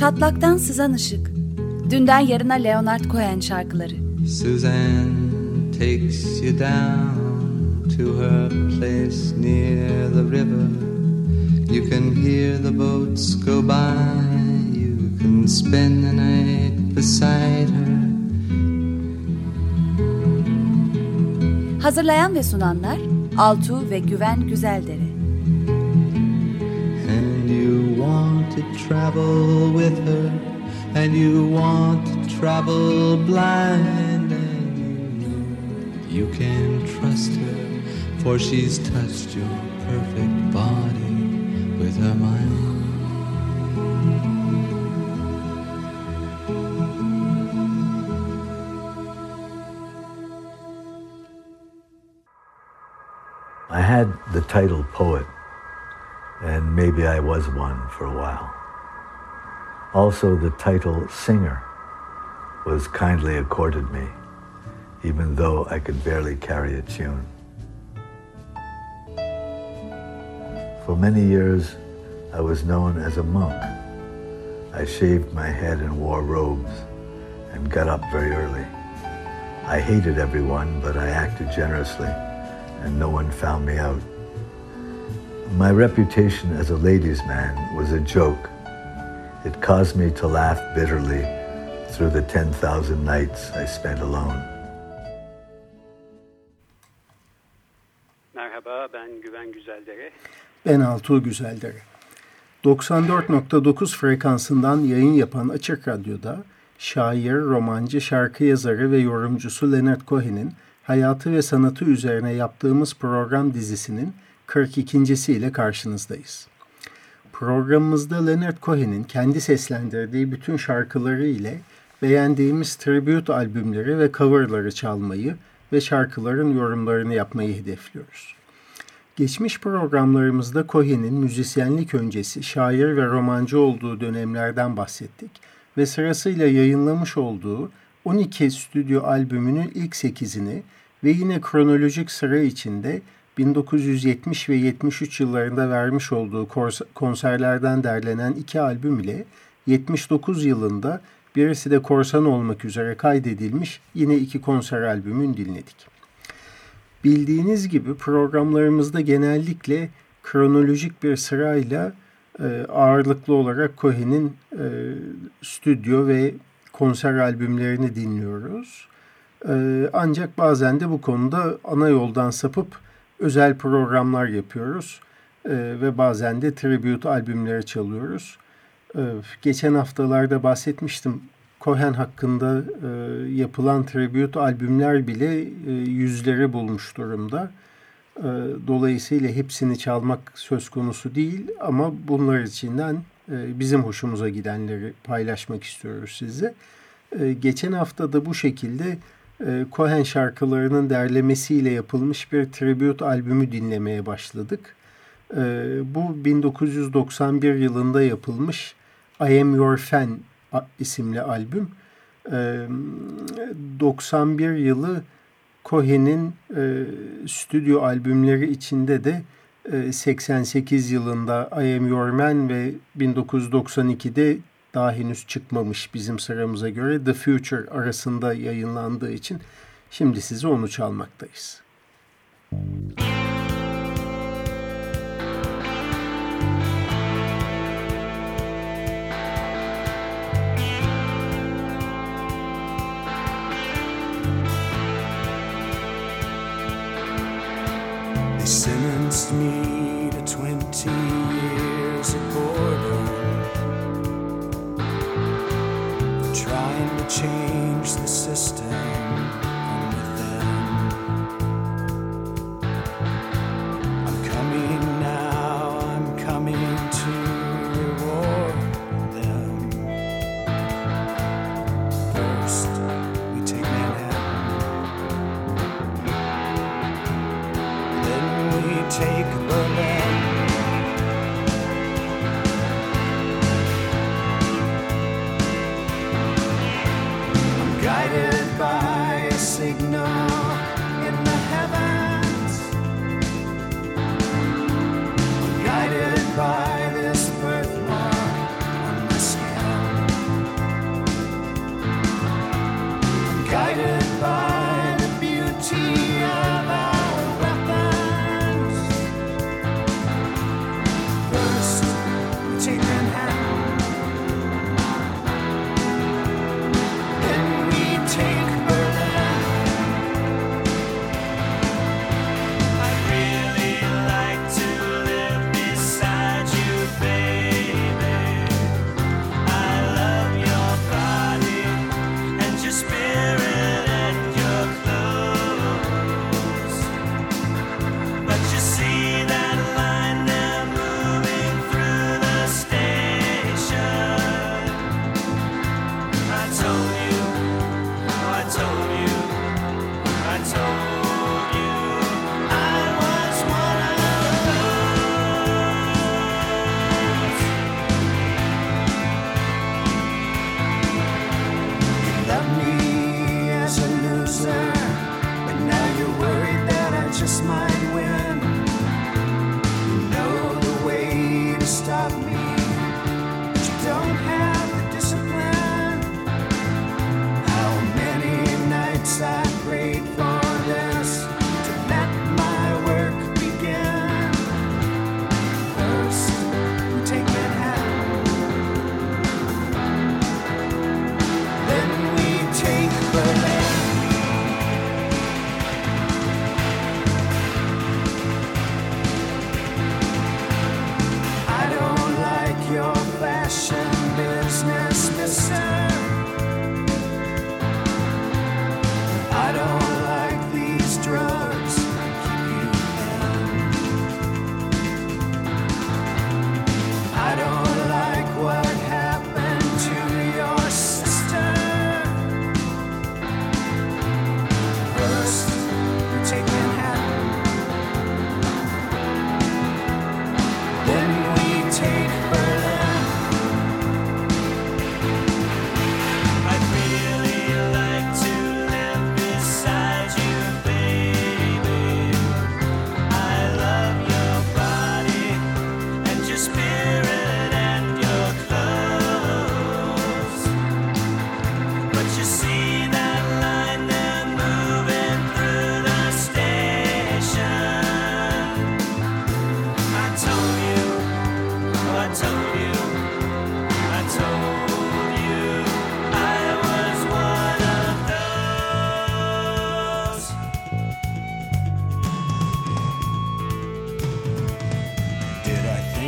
Çatlaktan sızan ışık. Dünden yarına Leonard Cohen şarkıları. Suzanne takes you down to her place near the river. You can hear the boats go by. You can spend the night beside her. Hazırlayan ve sunanlar Altuğ ve Güven Güzeldere. And you want to travel with her, and you want to travel blind, and you know you can trust her, for she's touched your perfect body with her mind. I had the title poet, and maybe I was one for a while. Also, the title singer was kindly accorded me, even though I could barely carry a tune. For many years, I was known as a monk. I shaved my head and wore robes and got up very early. I hated everyone, but I acted generously, and no one found me out. My reputation as a ladies' man was a joke. It caused me to laugh bitterly through the 10,000 nights I spent alone. Merhaba, ben Güven Güzeldere. Ben Altuğ Güzeldere. 94.9 frekansından yayın yapan Açık Radyo'da şair, romancı, şarkı yazarı ve yorumcusu Leonard Cohen'in hayatı ve sanatı üzerine yaptığımız program dizisinin 42. ile karşınızdayız. Programımızda Leonard Cohen'in kendi seslendirdiği bütün şarkıları ile beğendiğimiz tribute albümleri ve coverları çalmayı ve şarkıların yorumlarını yapmayı hedefliyoruz. Geçmiş programlarımızda Cohen'in müzisyenlik öncesi şair ve romancı olduğu dönemlerden bahsettik ve sırasıyla yayınlamış olduğu 12 stüdyo albümünün ilk 8'ini ve yine kronolojik sıra içinde 1970 ve 73 yıllarında vermiş olduğu konserlerden derlenen 2 albüm ile 79 yılında birisi de korsan olmak üzere kaydedilmiş yine 2 konser albümünü dinledik. Bildiğiniz gibi programlarımızda genellikle kronolojik bir sırayla ağırlıklı olarak Cohen'in stüdyo ve konser albümlerini dinliyoruz. Ancak bazen de bu konuda ana yoldan sapıp özel programlar yapıyoruz ve bazen de tribute albümleri çalıyoruz. Geçen haftalarda bahsetmiştim. Cohen hakkında yapılan tribute albümler bile yüzleri bulmuş durumda. Dolayısıyla hepsini çalmak söz konusu değil ama bunlar içinden bizim hoşumuza gidenleri paylaşmak istiyoruz size. Geçen hafta da bu şekilde Cohen şarkılarının derlemesiyle yapılmış bir tribute albümü dinlemeye başladık. Bu 1991 yılında yapılmış I Am Your Fan isimli albüm. 91 yılı Cohen'in stüdyo albümleri içinde de 88 yılında I Am Your Man ve 1992'de daha henüz çıkmamış bizim sıramıza göre The Future arasında yayınlandığı için şimdi size onu çalmaktayız. They sentenced me to 20 years of boredom for trying to change the system from within. I'm coming now, I'm coming to reward them. First, we take Manhattan, then we take Berlin. I'm guided by a signal in the heavens. I'm guided by this birthmark on my skin.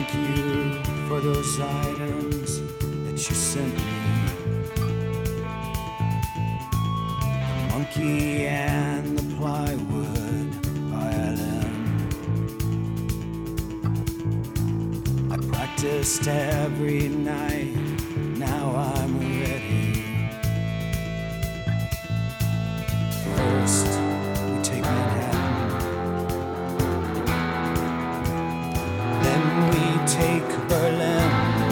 thank you for those items that you sent me. The monkey and the plywood violin. I practiced every night, now I'm ready. First, we take Manhattan. Then we take Berlin.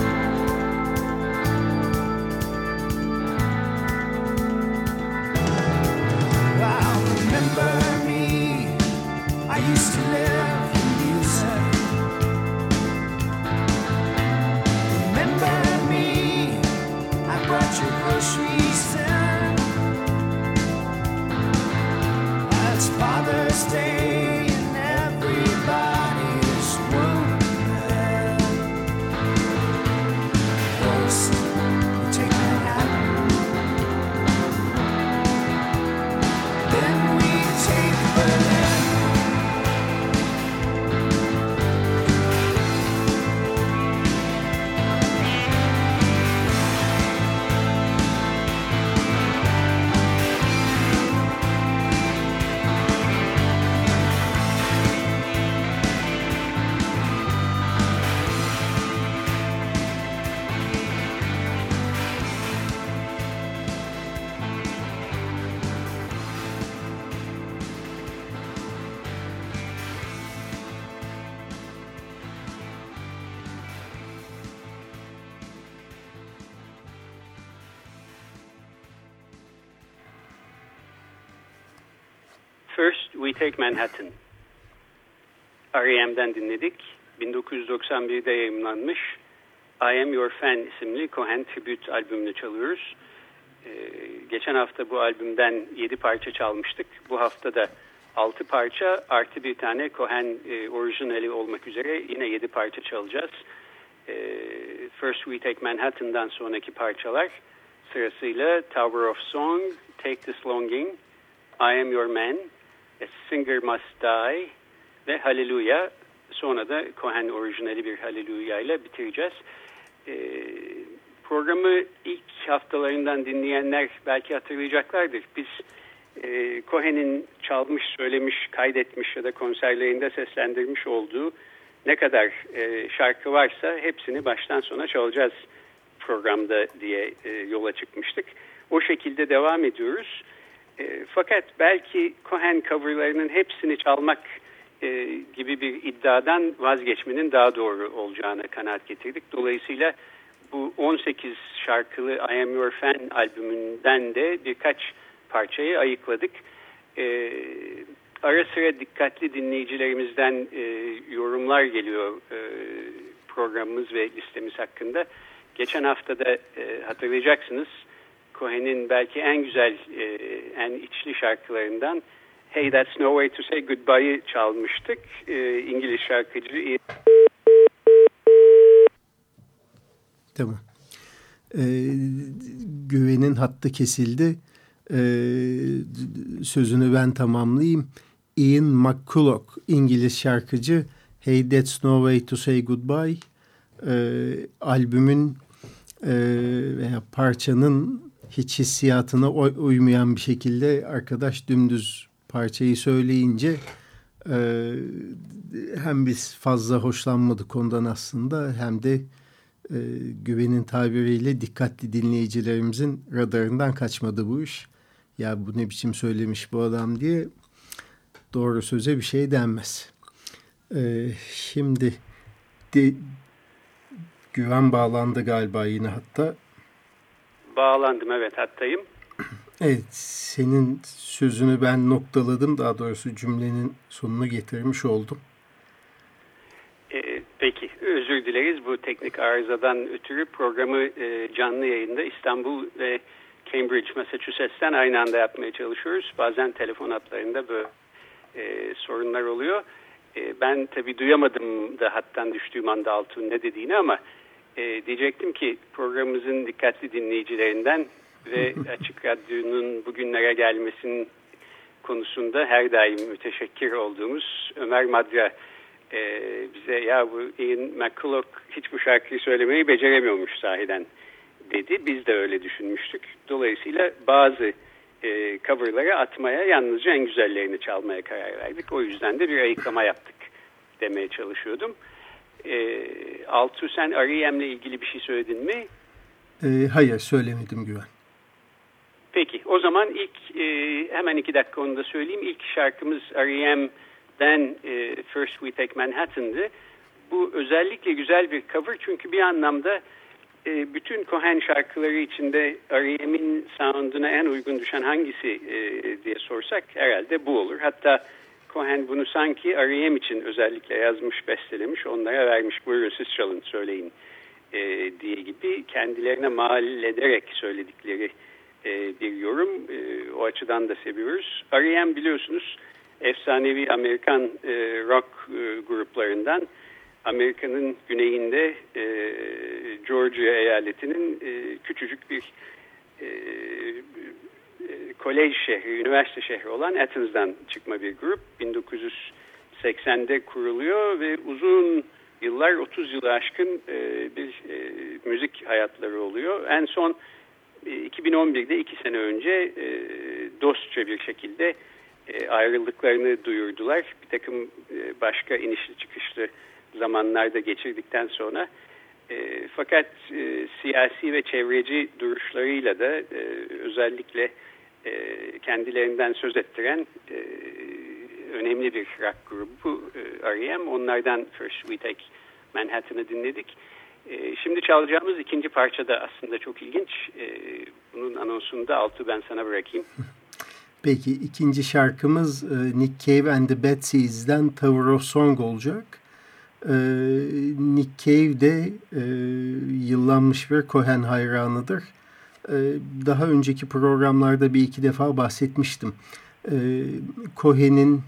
Wow, remember me? I used to live in music. Remember me? I brought your groceries in. It's Father's Day and everybody's wounded. First, we take Manhattan. Then we take Berlin. First We Take Manhattan. R.E.M'den dinledik. 1991'de yayımlanmış I Am Your Fan isimli Cohen Tribute albümünü çalıyoruz. Geçen hafta bu albümden 7 parça çalmıştık. Bu hafta da 6 parça artı bir tane Cohen orijinali olmak üzere yine 7 parça çalacağız. First We Take Manhattan'dan sonraki parçalar sırasıyla Tower of Song, Take This Longing, I Am Your Man, A Singer Must Die ve Hallelujah. Sonra da Cohen orijinali bir Hallelujah ile bitireceğiz. Programı ilk haftalarından dinleyenler belki hatırlayacaklardır. Biz Cohen'in çalmış, söylemiş, kaydetmiş ya da konserlerinde seslendirmiş olduğu ne kadar şarkı varsa hepsini baştan sona çalacağız programda diye yola çıkmıştık. O şekilde devam ediyoruz. Fakat belki Cohen coverlarının hepsini çalmak gibi bir iddiadan vazgeçmenin daha doğru olacağına kanaat getirdik. Dolayısıyla bu 18 şarkılı I Am Your Fan albümünden de birkaç parçayı ayıkladık. Ara sıra dikkatli dinleyicilerimizden yorumlar geliyor programımız ve listemiz hakkında. Geçen hafta da hatırlayacaksınız Cohen'in belki en güzel, en içli şarkılarından Hey That's No Way To Say Goodbye'ı çalmıştık. İngiliz şarkıcı. Tamam. Güven'in hattı kesildi. Sözünü ben tamamlayayım. Ian McCulloch, İngiliz şarkıcı Hey That's No Way To Say Goodbye albümün veya parçanın hiç hissiyatına uymayan bir şekilde arkadaş dümdüz parçayı söyleyince hem biz fazla hoşlanmadık ondan aslında hem de Güven'in tabiriyle dikkatli dinleyicilerimizin radarından kaçmadı bu iş. Ya bu ne biçim söylemiş bu adam diye doğru söze bir şey denmez. Şimdi Güven bağlandı galiba yine hatta. Bağlandım, evet, hattayım. Evet, senin sözünü ben noktaladım. Daha doğrusu cümlenin sonunu getirmiş oldum. Peki, özür dileriz bu teknik arızadan ötürü. Programı canlı yayında İstanbul ve Cambridge, Massachusetts'ten aynı anda yapmaya çalışıyoruz. Bazen telefon hatlarında böyle sorunlar oluyor. Ben tabii duyamadım da hattan düştüğüm anda Altuğ'un ne dediğini ama diyecektim ki programımızın dikkatli dinleyicilerinden ve Açık Radyo'nun bugünlere gelmesinin konusunda her daim müteşekkir olduğumuz Ömer Madra bize ya bu Ian McCulloch hiç bu şarkıyı söylemeyi beceremiyormuş sahiden dedi. Biz de öyle düşünmüştük. Dolayısıyla bazı coverları atmaya, yalnızca en güzellerini çalmaya karar verdik. O yüzden de bir ayıklama yaptık demeye çalışıyordum. Altuğ, sen R.E.M'le ilgili bir şey söyledin mi? Hayır, söylemedim Güven. Peki, o zaman ilk hemen 2 dakika onu da söyleyeyim. İlk şarkımız R.E.M'den First We Take Manhattan'dı. Bu özellikle güzel bir cover çünkü bir anlamda bütün Cohen şarkıları içinde R.E.M'in sound'una en uygun düşen hangisi diye sorsak herhalde bu olur. Hatta Cohen bunu sanki R.E.M. için özellikle yazmış, bestelemiş, onlara vermiş. Buyurun siz çalın, söyleyin diye gibi kendilerine mal ederek söyledikleri bir yorum. O açıdan da seviyoruz. R.E.M. biliyorsunuz efsanevi Amerikan rock gruplarından. Amerika'nın güneyinde Georgia eyaletinin küçücük bir kolej şehri, üniversite şehri olan Athens'dan çıkma bir grup. 1980'de kuruluyor ve uzun yıllar, 30 yılı aşkın bir müzik hayatları oluyor. En son 2011'de 2 sene önce dostça bir şekilde ayrıldıklarını duyurdular. Bir takım başka inişli çıkışlı zamanlarda geçirdikten sonra fakat siyasi ve çevreci duruşlarıyla da özellikle kendilerinden söz ettiren önemli bir rock grubu R.E.M. Onlardan First We Take Manhattan'ı dinledik. Şimdi çalacağımız ikinci parça da aslında çok ilginç. Bunun anonsunu da Altuğ, ben sana bırakayım. Peki, ikinci şarkımız Nick Cave and the Bad Seeds'den Tower of Song olacak. Nick Cave de yıllanmış bir Cohen hayranıdır. Daha önceki programlarda 1-2 defa bahsetmiştim. Cohen'in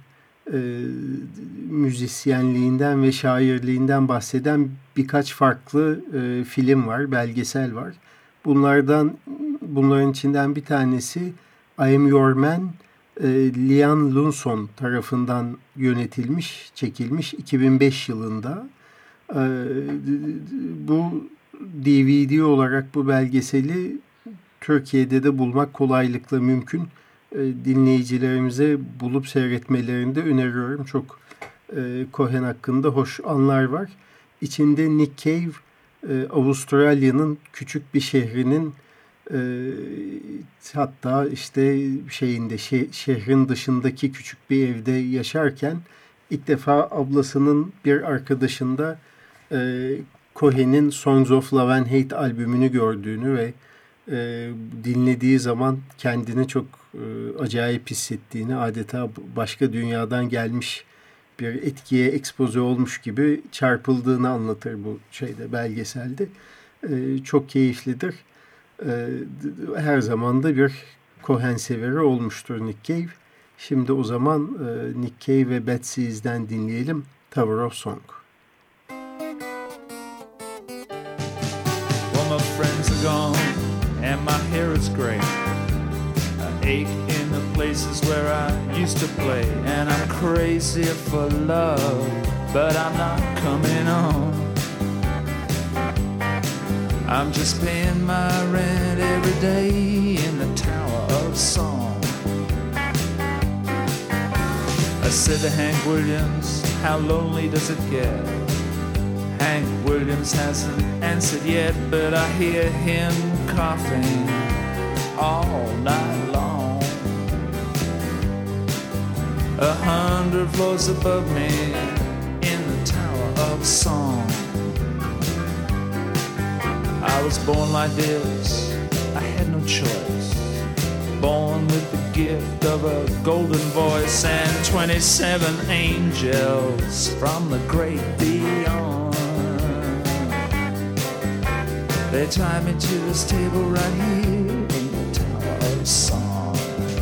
müzisyenliğinden ve şairliğinden bahseden birkaç farklı film var, belgesel var. Bunların içinden bir tanesi I Am Your Man, Liam Lunson tarafından yönetilmiş, çekilmiş 2005 yılında. Bu DVD olarak bu belgeseli Türkiye'de de bulmak kolaylıkla mümkün. Dinleyicilerimize bulup seyretmelerini de öneriyorum. Çok Cohen hakkında hoş anlar var. İçinde Nick Cave, Avustralya'nın küçük bir şehrinin hatta işte şehrin dışındaki küçük bir evde yaşarken ilk defa ablasının bir arkadaşında Cohen'in Songs of Love and Hate albümünü gördüğünü ve dinlediği zaman kendini çok acayip hissettiğini, adeta başka dünyadan gelmiş bir etkiye ekspoze olmuş gibi çarpıldığını anlatır bu belgeselde. Çok keyiflidir. Her zaman da bir Cohen severi olmuştur Nick Cave. Şimdi o zaman Nick Cave ve Bad Seeds'den dinleyelim Tower of Song. Well, my friends are gone and my hair is gray. I ache in the places where I used to play, and I'm crazy for love, but I'm not coming on. I'm just paying my rent every day in the Tower of Song. I said to Hank Williams, how lonely does it get? Hank Williams hasn't answered yet, but I hear him coughing all night long. 100 floors above me in the Tower of Song. I was born like this, I had no choice. Born with the gift of a golden voice and 27 angels from the great beyond. They tied me to this table right here in the Tower of Song.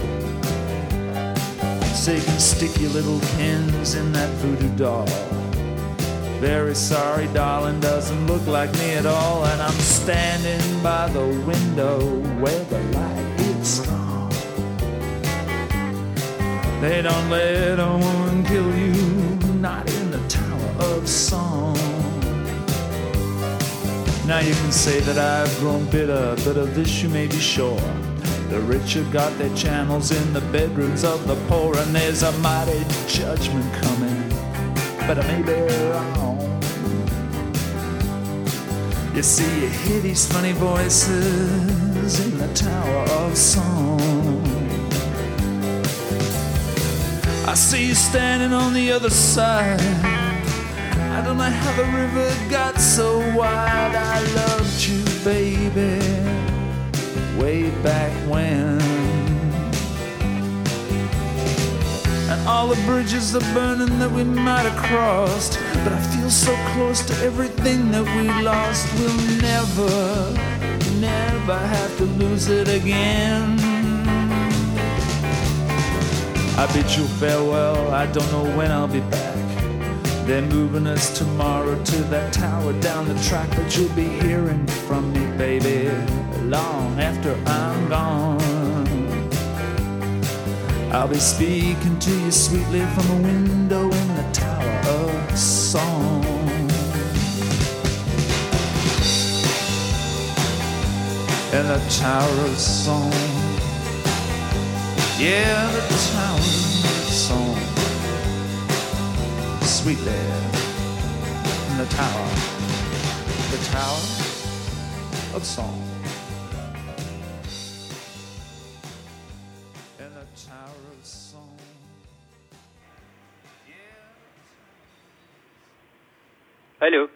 So you can stick your little pins in that voodoo doll. Very sorry, darling, doesn't look like me at all. And I'm standing by the window where the light is strong. They don't let a woman kill you, not in the Tower of song. Now you can say that I've grown bitter, but of this you may be sure. The rich have got their channels in the bedrooms of the poor, and there's a mighty judgment coming, but I may be wrong. You see, you hear these funny voices in the Tower of Song. I see you standing on the other side. I don't know how the river got so wide. I loved you, baby, way back when. And all the bridges are burning that we might have crossed, but I feel so close to everything that we lost. We'll never, never have to lose it again. I bid you farewell, I don't know when I'll be back. They're moving us tomorrow to that tower down the track, but you'll be hearing from me, baby, long after I'm gone. I'll be speaking to you sweetly from a window in the Tower of Song. In the Tower of Song. Yeah, the Tower of Song. Sweetly in the Tower of Song. In the Tower of Song. Alo.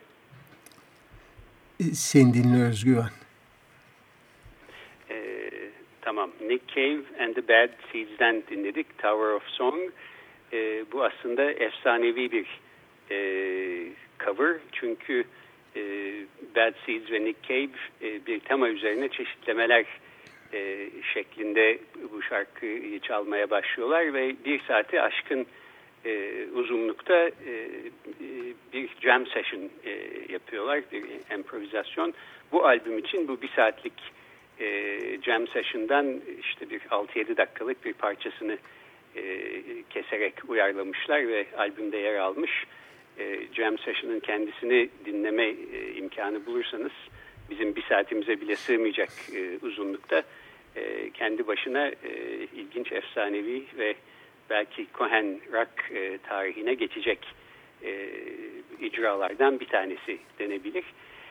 Seni dinliyoruz Güven. Tamam. Nick Cave and the Bad Seeds'den dinledik. Tower of Song. Bu aslında efsanevi bir cover. Çünkü Bad Seeds ve Nick Cave bir tema üzerine çeşitlemeler şeklinde bu şarkıyı çalmaya başlıyorlar ve bir saati aşkın uzunlukta bir jam session yapıyorlar, bir improvizasyon. Bu albüm için bu bir saatlik jam session'dan işte bir 6-7 dakikalık bir parçasını keserek uyarlamışlar ve albümde yer almış. Jam session'ın kendisini dinleme imkanı bulursanız bizim bir saatimize bile sığmayacak uzunlukta kendi başına ilginç, efsanevi ve belki Cohen rock tarihine geçecek icralardan bir tanesi denebilir.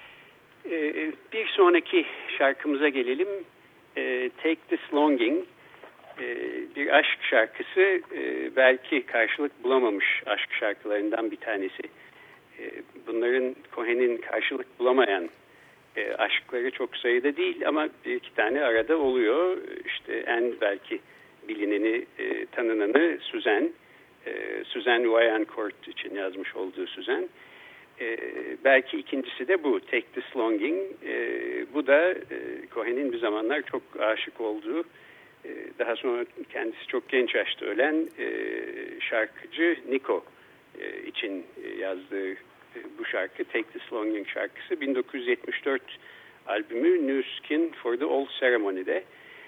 Bir sonraki şarkımıza gelelim. Take This Longing. Bir aşk şarkısı, belki karşılık bulamamış aşk şarkılarından bir tanesi. Bunların Cohen'in karşılık bulamayan aşkları çok sayıda değil ama bir iki tane arada oluyor. İşte en belki bilineni, tanınanı Suzanne Vaillancourt için yazmış olduğu Suzanne. Belki ikincisi de bu, Take This Longing. Bu da Cohen'in bir zamanlar çok aşık olduğu, daha sonra kendisi çok genç yaşta ölen şarkıcı Nico için yazdığı bu şarkı, Take This Longing şarkısı 1974 albümü New Skin for the Old Ceremony'de.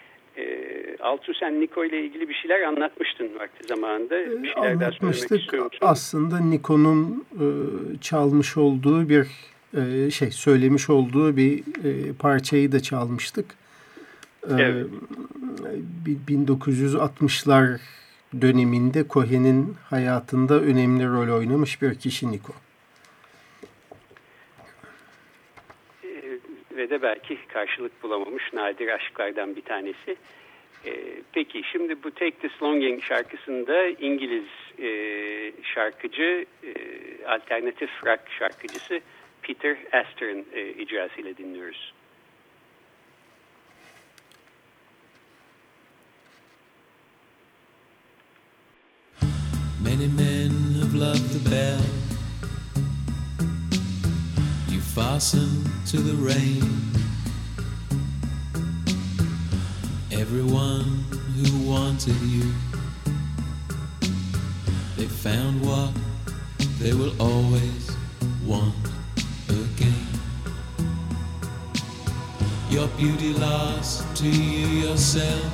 Altuğ, sen Nico ile ilgili bir şeyler anlatmıştın vakti zamanında. Bir şeyler daha söylemek istiyor musun? Aslında Nico'nun çalmış olduğu bir söylemiş olduğu bir parçayı da çalmıştık. Evet. 1960'lar döneminde Cohen'in hayatında önemli rol oynamış bir kişi Nico. Ve de belki karşılık bulamamış nadir aşklardan bir tanesi. Peki şimdi bu Take This Longing şarkısında İngiliz şarkıcı, alternatif rock şarkıcısı Peter Astor'ın icrasıyla dinliyoruz. Many men have loved the bell. You fasten to the rain. Everyone who wanted you, they found what they will always want again. Your beauty lost to you yourself,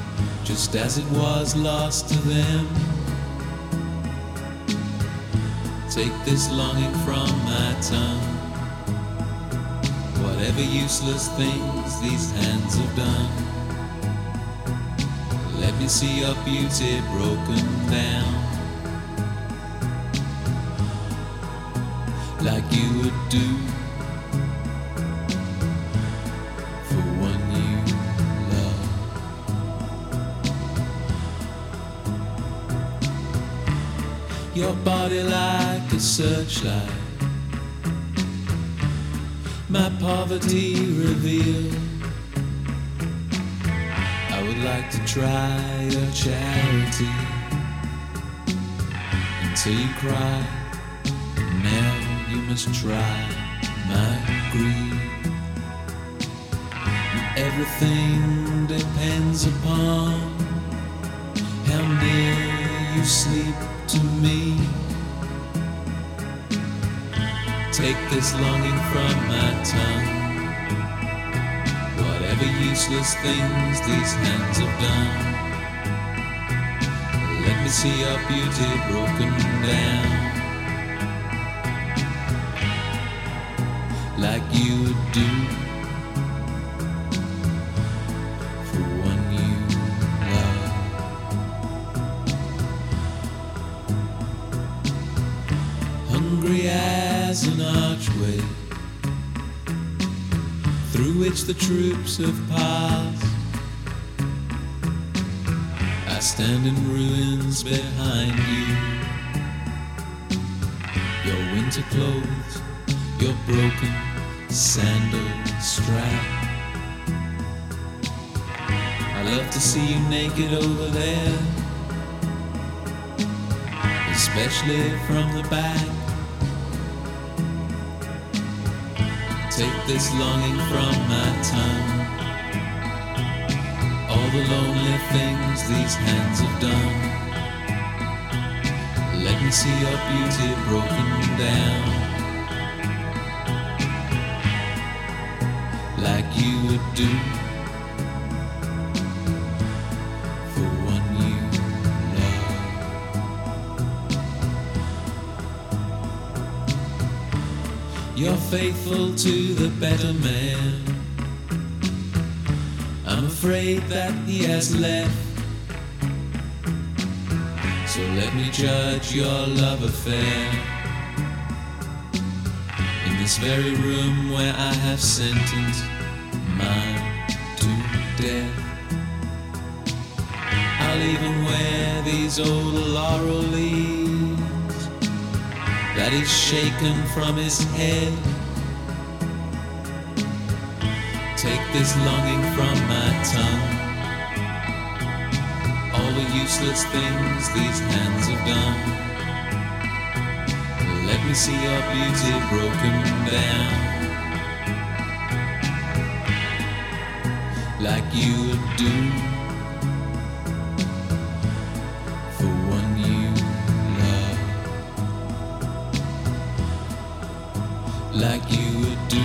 just as it was lost to them. Take this longing from my tongue. Whatever useless things these hands have done, let me see your beauty broken down, like you would do for one you love. Your body like a searchlight, my poverty revealed. I would like to try your charity until you cry. Now you must try my greed. Everything depends upon how near you sleep to me. Take this longing from my tongue. Whatever useless things these hands have done, let me see your beauty broken down, like you would do for one you love. Hungry as an archway through which the troops have passed, I stand in ruins behind you. Your winter clothes, your broken sandal strap. I love to see you naked over there, especially from the back. Take this longing from my tongue. All the lonely things these hands have done, let me see your beauty broken down, like you would do for one you love. You're faithful to the better man. I'm afraid that he has left, so let me judge your love affair in this very room where I have sentenced mine to death. I'll even wear these old laurel leaves that is shaken from his head. Take this longing from my tongue. All the useless things these hands have done, let me see your beauty broken down, like you would do for one you love, like you would do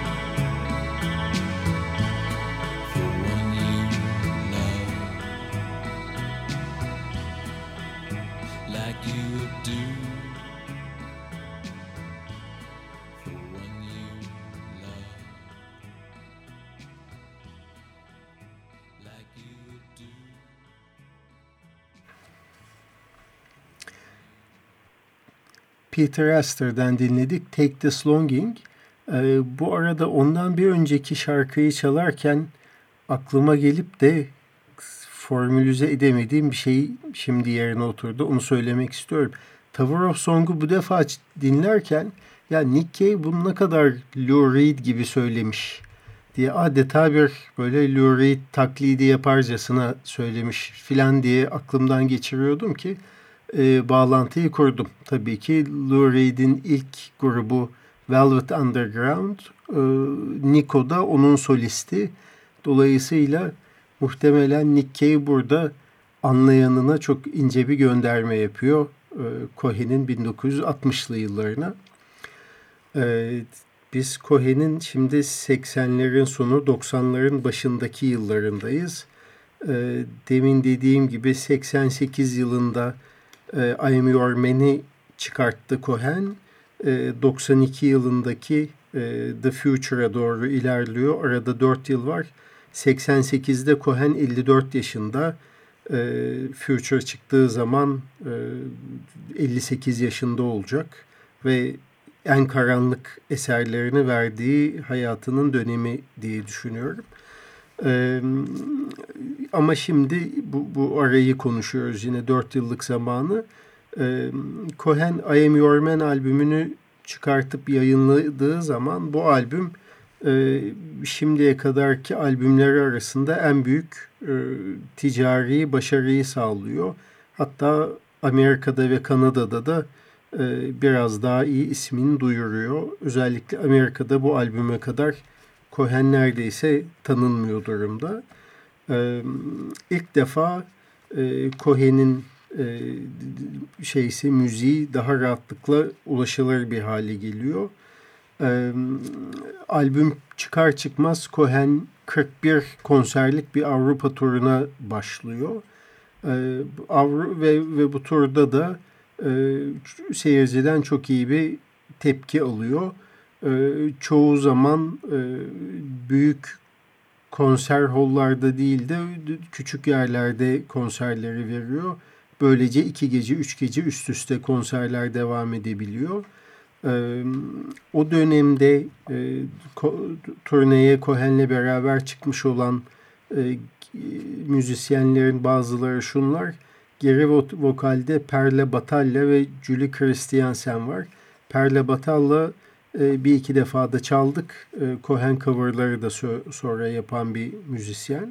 for one you love, like you would do for one you love, like you would do. Peter Astor'dan dinledik Take This Longing. Bu arada ondan bir önceki şarkıyı çalarken aklıma gelip de formülize edemediğim bir şey şimdi yerine oturdu. Onu söylemek istiyorum. Tower of Song'u bu defa dinlerken ya Nick Cave bunu ne kadar Lou Reed gibi söylemiş diye adeta bir böyle Lou Reed taklidi yaparcasına söylemiş filan diye aklımdan geçiriyordum ki bağlantıyı kurdum. Tabii ki Lou Reed'in ilk grubu Velvet Underground, Nico da onun solisti. Dolayısıyla muhtemelen Nick Cave burada anlayanına çok ince bir gönderme yapıyor Cohen'in 1960'lı yıllarına. Biz Cohen'in şimdi 80'lerin sonu 90'ların başındaki yıllarındayız. Demin dediğim gibi 88 yılında I'm Your Man'i çıkarttı Cohen. 92 yılındaki The Future'a doğru ilerliyor. Arada 4 yıl var. 88'de Cohen 54 yaşında. Future çıktığı zaman 58 yaşında olacak ve en karanlık eserlerini verdiği hayatının dönemi diye düşünüyorum. Ama şimdi bu arayı konuşuyoruz, yine 4 yıllık zamanı. Cohen I Am Your Man albümünü çıkartıp yayınladığı zaman bu albüm şimdiye kadarki albümleri arasında en büyük ticari başarıyı sağlıyor. Hatta Amerika'da ve Kanada'da da biraz daha iyi ismini duyuruyor. Özellikle Amerika'da bu albüme kadar Cohen neredeyse tanınmıyor durumda. İlk defa Cohen'in müziği daha rahatlıkla ulaşılır bir hale geliyor. Albüm çıkar çıkmaz Cohen 41 konserlik bir Avrupa turuna başlıyor. Ve bu turda da seyirciden çok iyi bir tepki alıyor. Çoğu zaman büyük konser hollarda değil de küçük yerlerde konserleri veriyor. Böylece 2 gece, 3 gece üst üste konserler devam edebiliyor. O dönemde turneye Cohen'le beraber çıkmış olan müzisyenlerin bazıları şunlar. Geri vokalde Perle Batalla ve Julie Christiansen var. Perle Batalla bir iki defa da çaldık. Cohen coverları da sonra yapan bir müzisyen.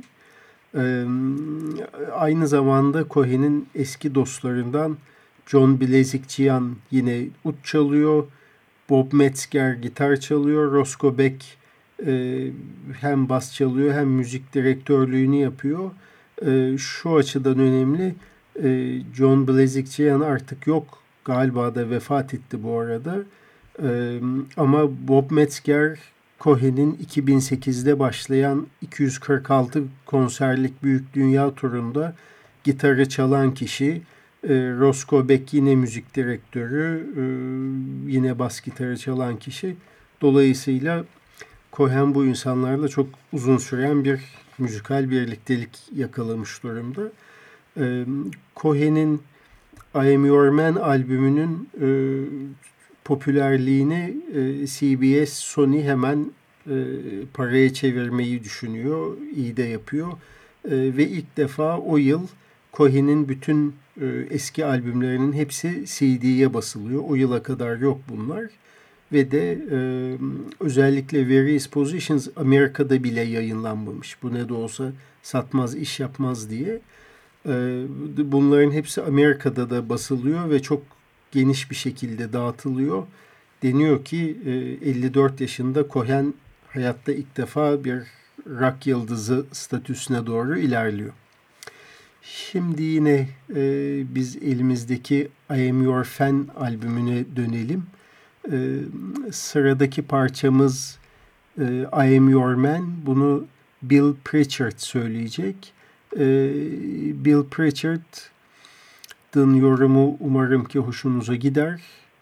Aynı zamanda Cohen'in eski dostlarından John Blazekjian yine ut çalıyor. Bob Metzger gitar çalıyor. Roscoe Beck hem bas çalıyor hem müzik direktörlüğünü yapıyor. Şu açıdan önemli. John Blazekjian artık yok. Galiba da vefat etti bu arada. Ama Bob Metzger Cohen'in 2008'de başlayan 246 konserlik Büyük Dünya turunda gitarı çalan kişi. Roscoe Beck yine müzik direktörü, yine bas gitarı çalan kişi. Dolayısıyla Cohen bu insanlarla çok uzun süren bir müzikal birliktelik yakalamış durumda. Cohen'in I Am Your Man albümünün popülerliğini CBS, Sony hemen paraya çevirmeyi düşünüyor. İyi de yapıyor. Ve ilk defa o yıl Cohen'in bütün eski albümlerinin hepsi CD'ye basılıyor. O yıla kadar yok bunlar. Ve de özellikle Various Positions Amerika'da bile yayınlanmamış. Bu ne de olsa satmaz, iş yapmaz diye. Bunların hepsi Amerika'da da basılıyor ve çok geniş bir şekilde dağıtılıyor. Deniyor ki 54 yaşında Cohen hayatta ilk defa bir rock yıldızı statüsüne doğru ilerliyor. Şimdi yine biz elimizdeki I Am Your Fan albümüne dönelim. Sıradaki parçamız I Am Your Man. Bunu Bill Pritchard söyleyecek. Bill Pritchard'ın yorumu umarım ki hoşunuza gider.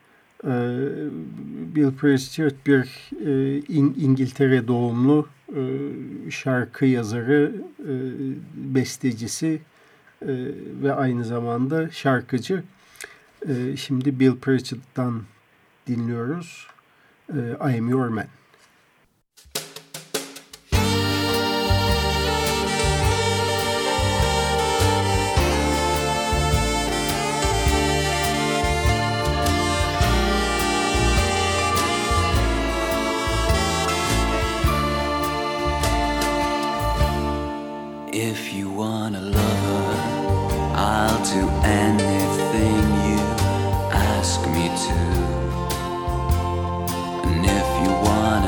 Bill Pritchard bir İngiltere doğumlu şarkı yazarı, bestecisi ve aynı zamanda şarkıcı. Şimdi Bill Pritchard'dan dinliyoruz. I Am Your Man. If you want a lover, I'll do anything you ask me to. And if you want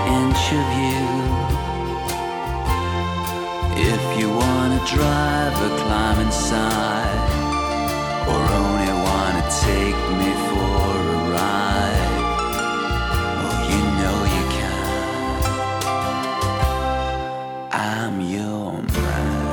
inch of you. If you wanna drive or climb inside, or only wanna take me for a ride, oh, you know you can. I'm your man.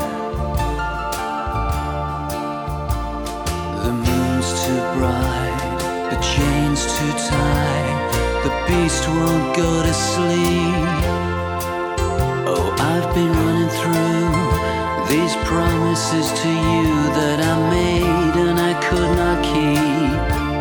The moon's too bright, the chain's too tight, the beast won't go to sleep. Oh, I've been running through these promises to you that I made and I could not keep.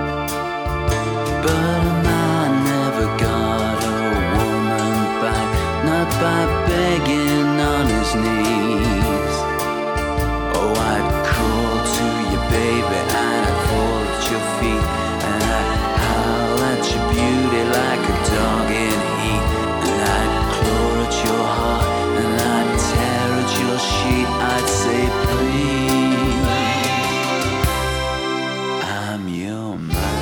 But a man never got a woman back, not by begging on his knees. Oh, I'd crawl to you, baby, and I'd fall at your feet, and I'd howl at your beauty like a dog in heat, and I'd claw at your heart, and I'd tear at your sheet. I'd say, please, I'm your man.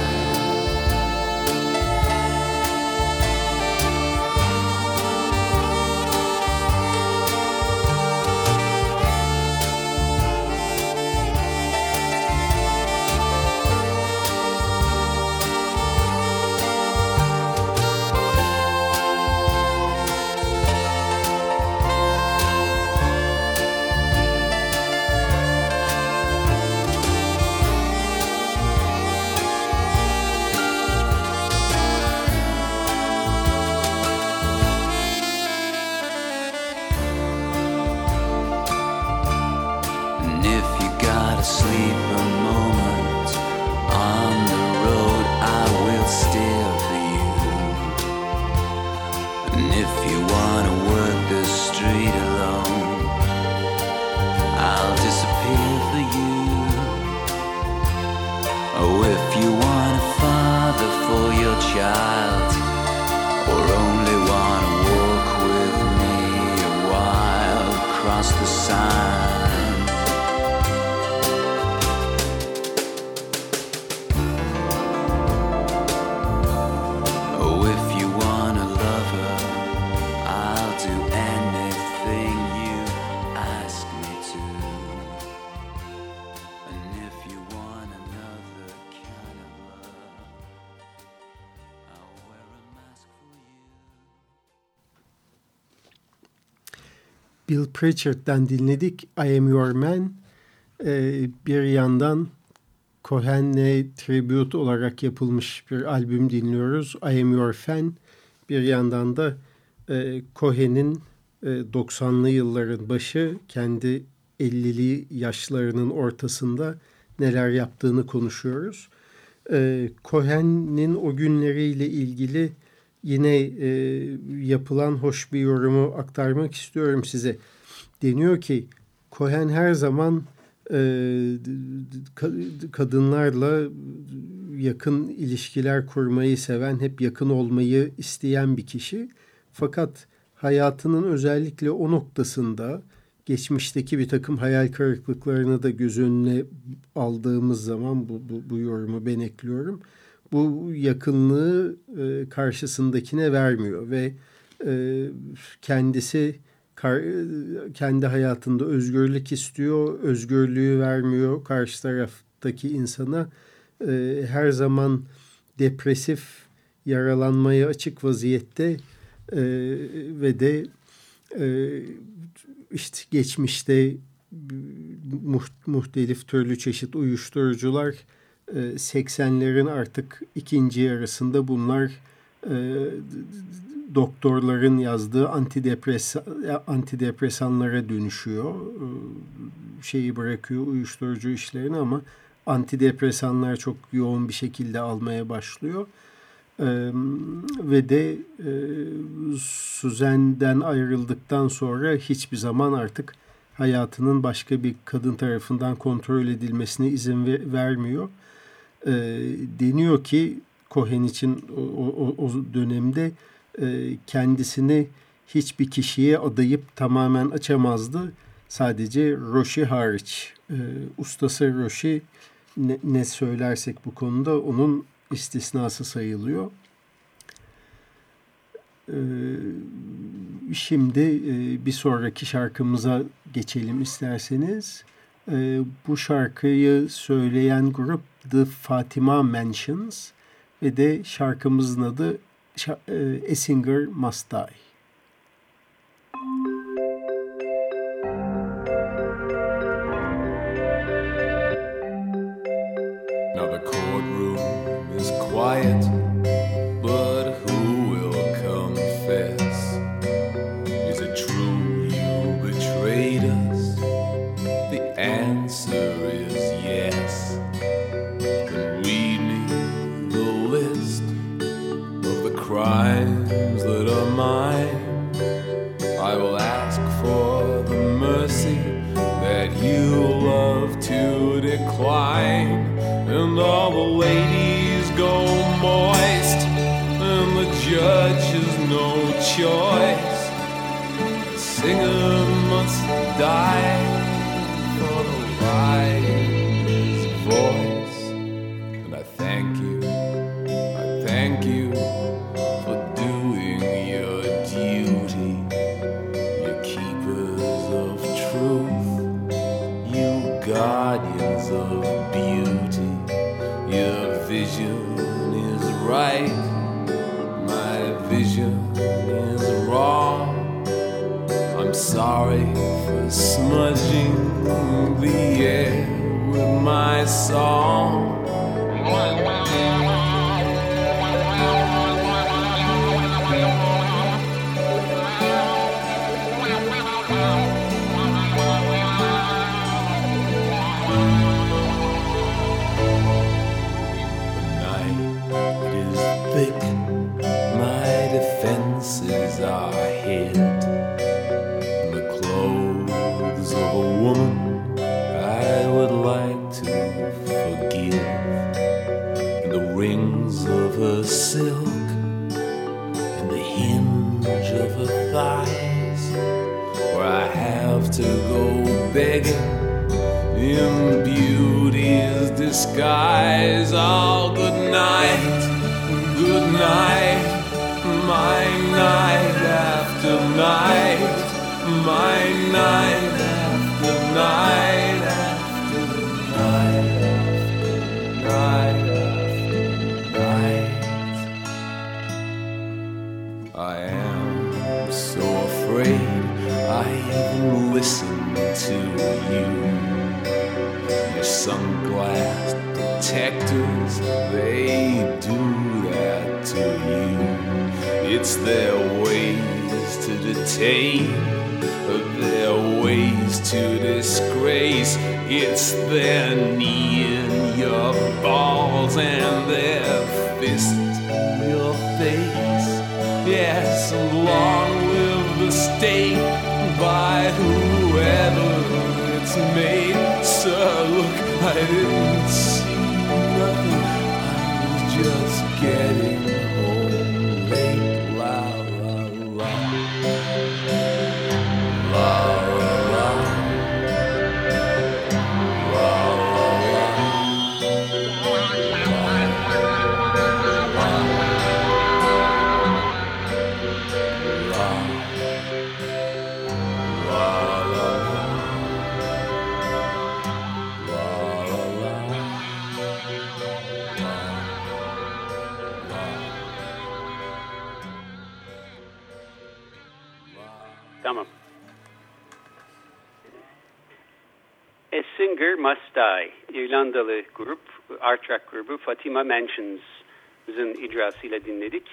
Sleep a moment on the road, I will steer for you. And if you wanna work the street alone, I'll disappear for you. Oh, if you want a father for your child, or only wanna walk with me a while across the sand, Bill Pritchard'dan dinledik. I Am Your Man. Bir yandan Cohen'e tribute olarak yapılmış bir albüm dinliyoruz. I Am Your Fan. Bir yandan da Cohen'in 90'lı yılların başı, kendi 50'li yaşlarının ortasında neler yaptığını konuşuyoruz. Cohen'in o günleriyle ilgili yine yapılan hoş bir yorumu aktarmak istiyorum size. Deniyor ki Cohen her zaman kadınlarla yakın ilişkiler kurmayı seven, hep yakın olmayı isteyen bir kişi. Fakat hayatının özellikle o noktasında geçmişteki bir takım hayal kırıklıklarını da göz önüne aldığımız zaman bu yorumu ben ekliyorum. Bu yakınlığı karşısındakine vermiyor ve kendisi kendi hayatında özgürlük istiyor, özgürlüğü vermiyor karşı taraftaki insana. Her zaman depresif, yaralanmaya açık vaziyette ve de işte geçmişte muhtelif türlü çeşit uyuşturucular, 80'lerin artık ikinci yarısında bunlar doktorların yazdığı antidepresanlara dönüşüyor. Şeyi bırakıyor, uyuşturucu işlerini, ama antidepresanlar çok yoğun bir şekilde almaya başlıyor. Ve de Suzanne'den ayrıldıktan sonra hiçbir zaman artık hayatının başka bir kadın tarafından kontrol edilmesine izin vermiyor. Deniyor ki Cohen için o dönemde kendisini hiçbir kişiye adayıp tamamen açamazdı. Sadece Roshi hariç. Ustası Roshi ne söylersek bu konuda onun istisnası sayılıyor. Şimdi bir sonraki şarkımıza geçelim isterseniz. Bu şarkıyı söyleyen grup The Fatima Mansions ve de şarkımızın adı A Singer Must Die. Now the courtroom is quiet, but who will confess? Is it true you betrayed us? The answer is yes. Then read me the list of the crimes that are mine. I will ask for the mercy that you love to decline. And all the ladies go moist, and the judge has no choice. The singer must die for the wise voice. And I thank you for doing your duty. You keepers of truth, you guardians of beauty. Your vision is right, my vision is wrong. I'm sorry for smudging the air with my song. Defenses are hid in the clothes of a woman I would like to forgive, in the rings of her silk, in the hinge of her thighs, where I have to go begging in beauty's disguise. Oh, good night, good night. My night after night, my night after night after night, night after night. I am so afraid I even listen to you. Your sunglass detectors, they do that to you. It's their ways to detain, their ways to disgrace. It's their knee in your balls and their fist in your face. Yes, and long live the state by whoever it's made. Sir, look, I didn't see nothing. I was just getting home late. Tamam. A Singer Must Die, İrlandalı grup, art rock grubu Fatima Mansions'ın icrasıyla dinledik.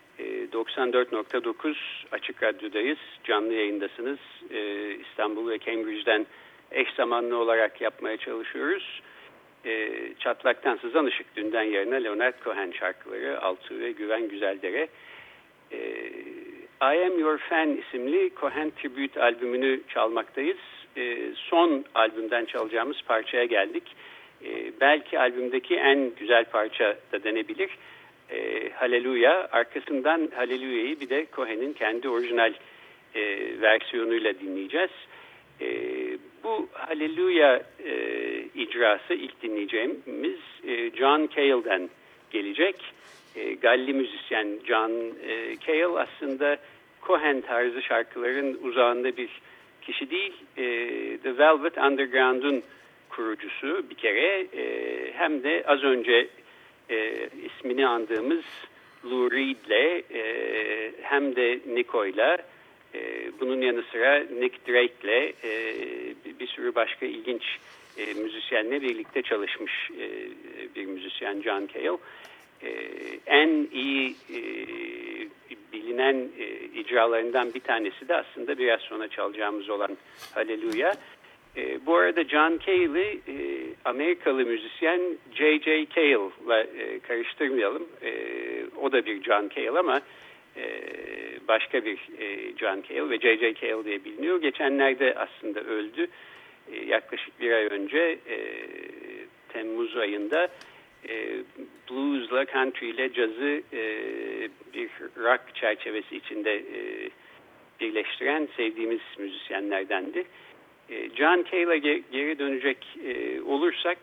94.9 Açık Radyo'dayız, canlı yayındasınız. İstanbul ve Cambridge'den eş zamanlı olarak yapmaya çalışıyoruz. Çatlaktan Sızan Işık, dünden yarına Leonard Cohen şarkıları, Altuğ ve Güven Güzeldere. I Am Your Fan isimli Cohen Tribute albümünü çalmaktayız. Son albümden çalacağımız parçaya geldik. Belki albümdeki en güzel parça da denebilir. Hallelujah. Arkasından Hallelujah'yı bir de Cohen'in kendi orijinal versiyonuyla dinleyeceğiz. Bu Hallelujah icrası ilk dinleyeceğimiz John Cale'den gelecek. Galli müzisyen John Cale aslında Cohen tarzı şarkıların uzağında bir kişi değil. The Velvet Underground'un kurucusu bir kere. Hem de az önce ismini andığımız Lou Reed'le hem de Nico'yla bunun yanı sıra Nick Drake'le bir sürü başka ilginç müzisyenle birlikte çalışmış bir müzisyen John Cale. En iyi bilinen icralarından bir tanesi de aslında biraz sonra çalacağımız olan Hallelujah. Bu arada John Cale'i Amerikalı müzisyen J.J. Cale'la karıştırmayalım. O da bir John Cale ama başka bir John Cale ve J.J. Cale diye biliniyor. Geçenlerde aslında öldü. Yaklaşık bir ay önce Temmuz ayında blues'la, country ile cazı bir rock çerçevesi içinde birleştiren sevdiğimiz müzisyenlerdendi. John Cale'a geri dönecek olursak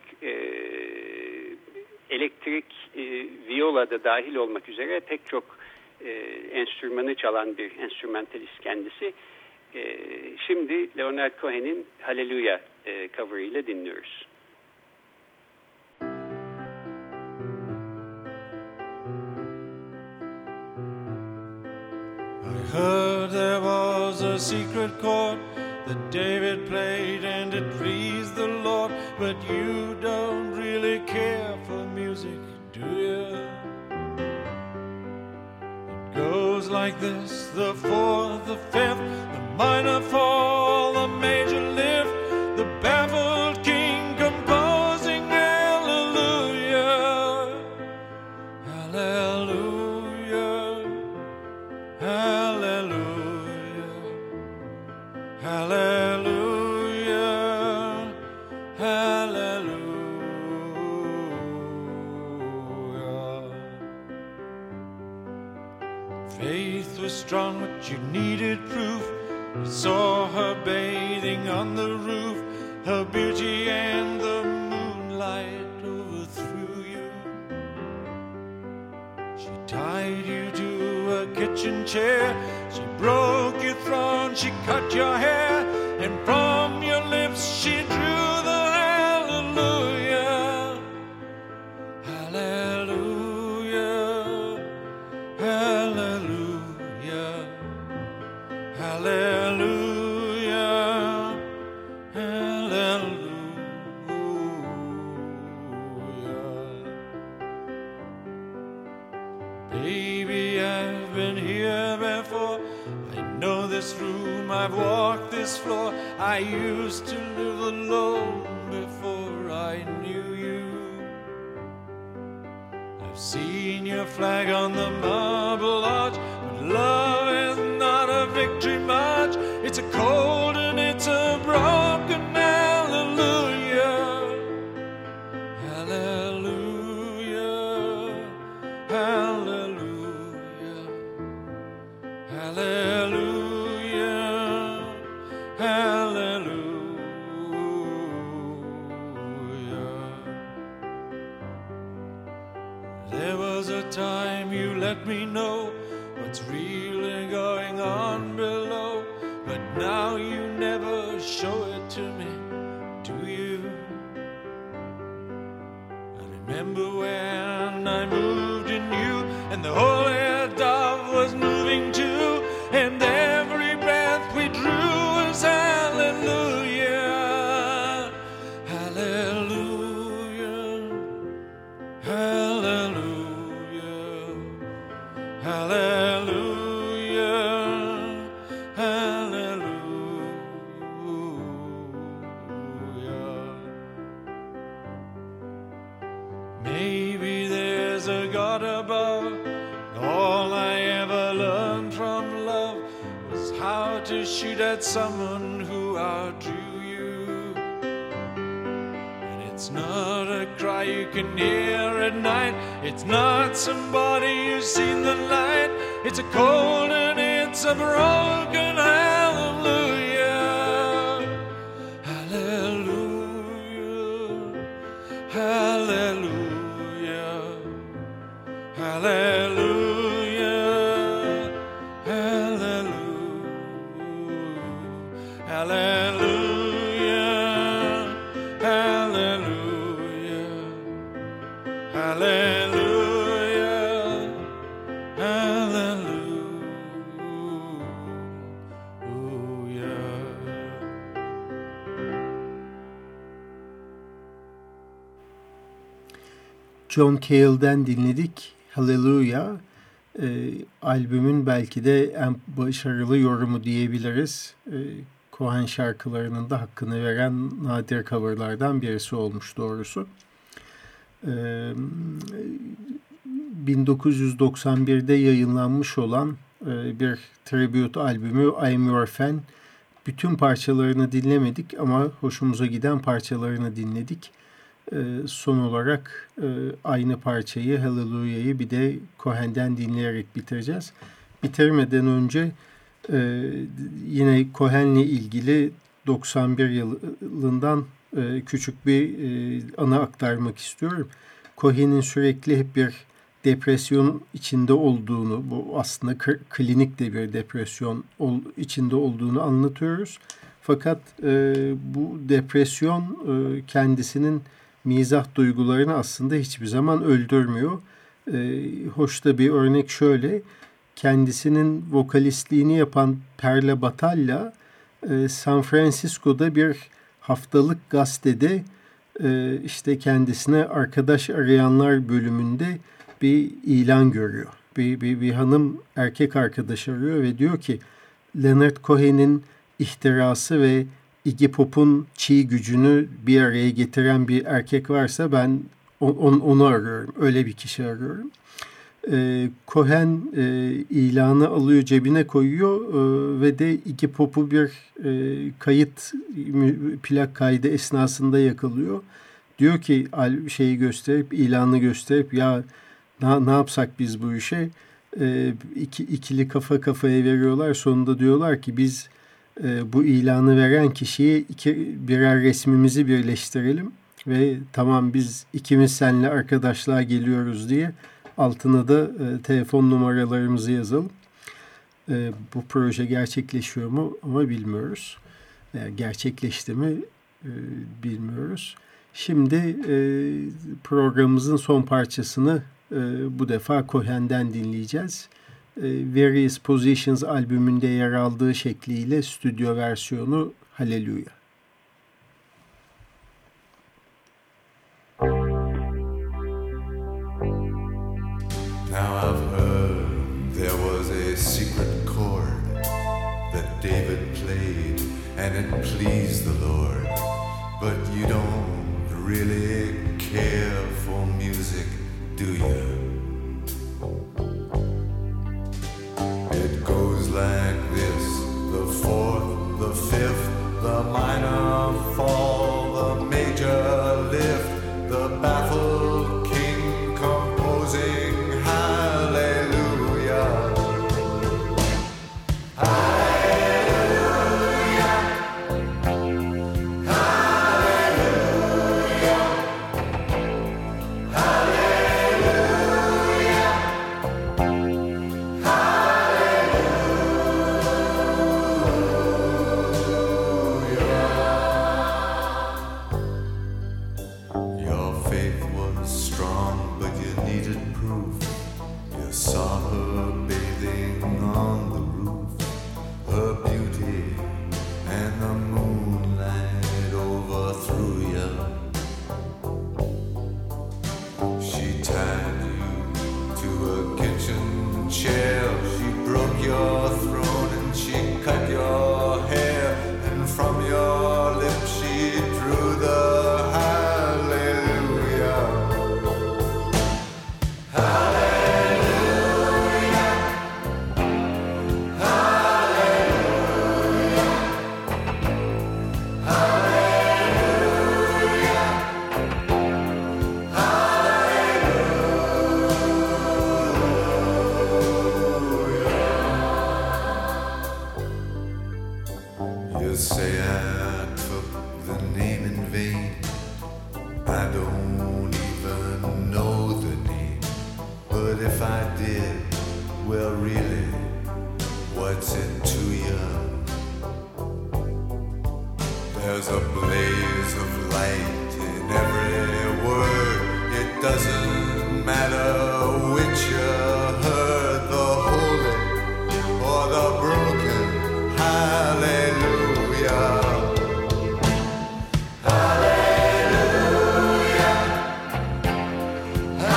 elektrik, viola da dahil olmak üzere pek çok enstrümanı çalan bir enstrümantalist kendisi. Şimdi Leonard Cohen'in Hallelujah cover'ıyla dinliyoruz. I heard there was a secret chord that David played and it pleased the Lord, but you don't really care for music, do you? It goes like this: the fourth, the fifth, the minor fall, the major lift, the baffled king composing hallelujah, hallelujah, hallelujah, hallelujah, hallelujah. Faith was strong, but you needed proof. You saw her bathing on the roof. Her beauty and the moonlight overthrew you. She tied you to a kitchen chair. She broke your throne, she cut your hair, and from your lips she drew the hallelujah, hallelujah, hallelujah, hallelujah, hallelujah. Baby, I've been here before. I know this room, I've walked this floor. I used to live alone before I knew you. I've seen your flag on the marble arch, but love is not a victory march. It's a cold and it's a broken hallelujah, hallelujah, hallelujah, hallelujah, hallelujah. There was a time you let me know what's really going on below, but now you never show it to me, do you? I remember when I moved in you, and the holy dove was moving too, and every breath we drew was hallelujah, hallelujah, hallelujah, hallelujah, hallelujah. Maybe there's a God above. All I ever learned from love was how to shoot at someone who outdrew you. And it's not a cry you can hear at night. It's not somebody who's seen the light. It's a cold and it's a broken hallelujah, hallelujah, hallelujah, hallelujah, hallelujah. John Cale'den dinledik. Hallelujah. Albümün belki de en başarılı yorumu diyebiliriz. Cohen şarkılarının da hakkını veren nadir coverlardan birisi olmuş doğrusu. 1991'de yayınlanmış olan bir tribute albümü I'm Your Fan. Bütün parçalarını dinlemedik ama hoşumuza giden parçalarını dinledik. Son olarak aynı parçayı, Hallelujah'yı bir de Cohen'den dinleyerek bitireceğiz. Bitirmeden önce yine Cohen'le ilgili 91 yılından küçük bir anı aktarmak istiyorum. Cohen'in sürekli hep bir depresyon içinde olduğunu, bu aslında klinik de bir depresyon içinde olduğunu anlatıyoruz. Fakat bu depresyon kendisinin mizah duygularını aslında hiçbir zaman öldürmüyor. Hoş da bir örnek şöyle, kendisinin vokalistliğini yapan Perla Batalla San Francisco'da bir haftalık gazetede işte kendisine arkadaş arayanlar bölümünde bir ilan görüyor. Bir hanım erkek arkadaş arıyor ve diyor ki Leonard Cohen'in ihtirası ve Iggy Pop'un çiğ gücünü bir araya getiren bir erkek varsa ben onu arıyorum. Öyle bir kişi arıyorum. Cohen ilanı alıyor, cebine koyuyor ve de Iggy Pop'u bir plak kaydı esnasında yakalıyor. Diyor ki ilanı gösterip ya ne yapsak biz bu işe? İkili kafa kafaya veriyorlar. Sonunda diyorlar ki biz bu ilanı veren kişiye birer resmimizi birleştirelim ve tamam biz ikimiz seninle arkadaşlığa geliyoruz diye altına da telefon numaralarımızı yazalım. Bu proje gerçekleşiyor mu ama bilmiyoruz. Gerçekleşti mi bilmiyoruz. Şimdi programımızın son parçasını bu defa Cohen'den dinleyeceğiz. Various Positions albümünde yer aldığı şekliyle stüdyo versiyonu Hallelujah. Now I've heard there was a secret chord that David played and it pleased the Lord. But you don't really care for music, do you? It goes like this: the fourth, the fifth, the minor fall, the major lift, the baffled king composing hallelujah. Hallelujah. Hallelujah. Hallelujah.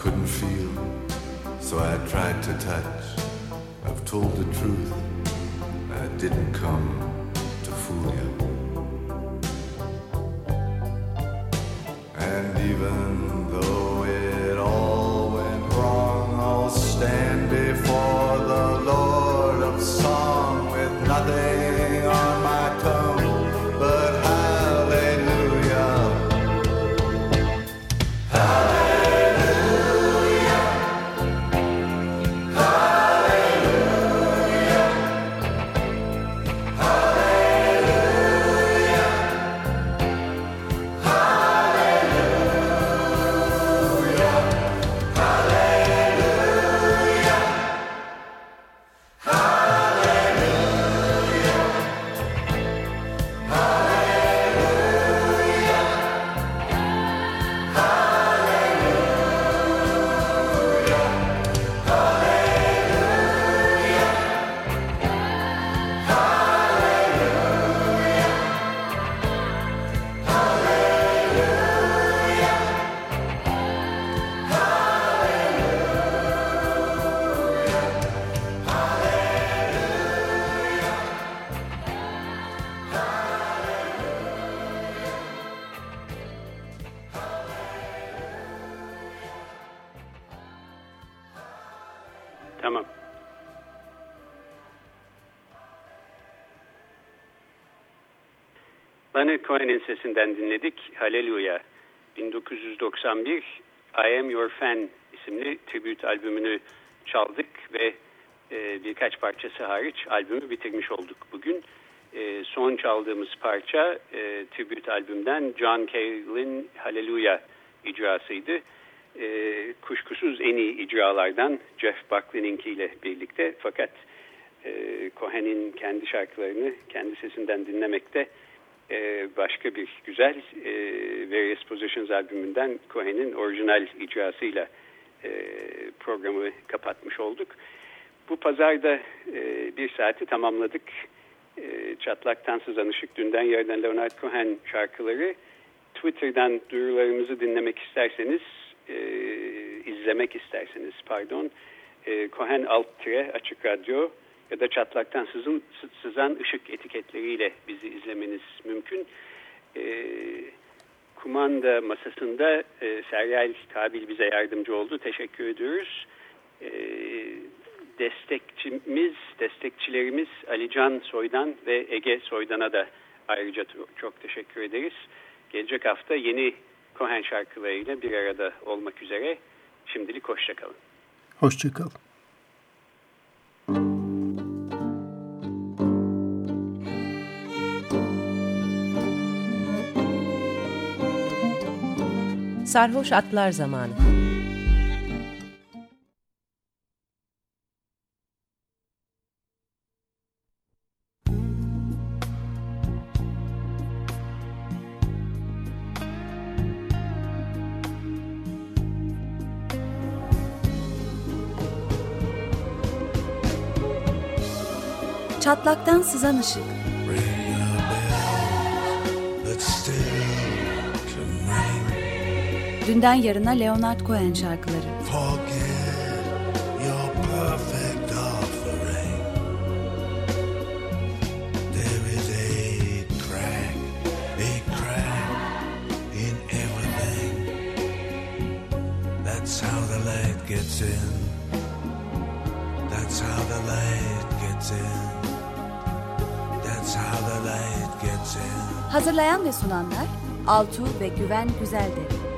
couldn't feel, so I tried to touch. I've told the truth, I didn't come to fool you. And even though it all went wrong, I'll stand before the Lord of Song with nothing on my tongue but hallelujah. Hallelujah. Hallelujah. Hallelujah. Tamam. Leonard Cohen'in sesinden dinledik. Hallelujah. 1991 I Am Your Fan isimli tribute albümünü çaldık ve birkaç parçası hariç albümü bitirmiş olduk bugün. Son çaldığımız parça tribute albümden John Cale'in Hallelujah icrasıydı. Kuşkusuz en iyi icralardan Jeff Buckley'ninkiyle birlikte, fakat Cohen'in kendi şarkılarını kendi sesinden dinlemekte başka bir güzel. Various Positions albümünden Cohen'in orijinal icrasıyla programı kapatmış olduk. Bu pazarda bir saati tamamladık. Çatlaktan Sızan Işık, Dünden Yarıdan Leonard Cohen şarkıları. Twitter'dan duyurularımızı dinlemek isterseniz, izlemek isterseniz Cohen _Açık Radyo ya da Çatlaktan Sızan Işık etiketleriyle bizi izlemeniz mümkün. Kumanda masasında Seryal Kabil bize yardımcı oldu. Teşekkür ediyoruz. Destekçilerimiz Alican Soydan ve Ege Soydan'a da ayrıca çok teşekkür ederiz. Gelecek hafta yeni Cohen şarkılarıyla bir arada olmak üzere. Şimdilik hoşçakalın. Hoşçakalın. Sarhoş Atlar Zamanı. Çatlaktan Sızan Işık. Dünden Yarına Leonard Cohen şarkıları. That's how the light gets in. That's how the light gets in. That's how the light gets in. Hazırlayan ve sunanlar Altuğ ve Güven Güzeldere.